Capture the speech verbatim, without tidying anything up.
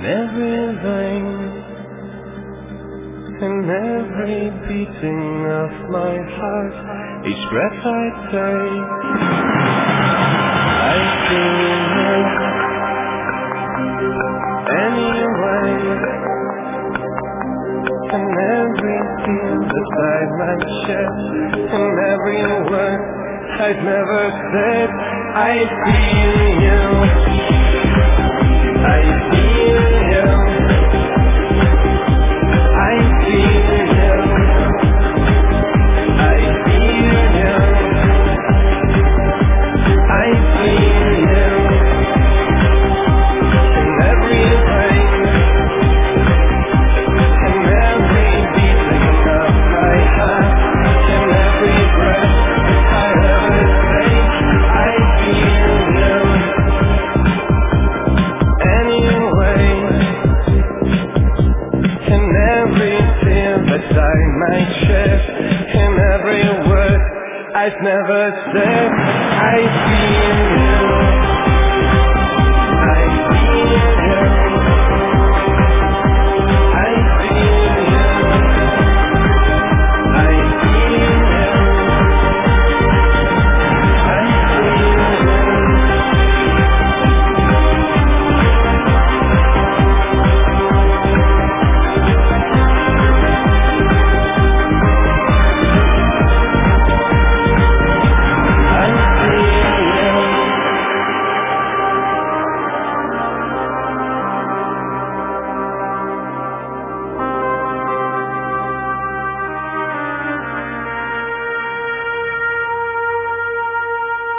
every line, in every beating of my heart, each breath I take, I feel you anyway. In every tear beside my chest, in every word I've never said, I feel you, I feel you, I feel you, I feel you, I feel you, in every way, in every beating of my heart, in every breath I ever take, I feel you anyway. In every tear beside my chest, in every word I've never said, I feel you.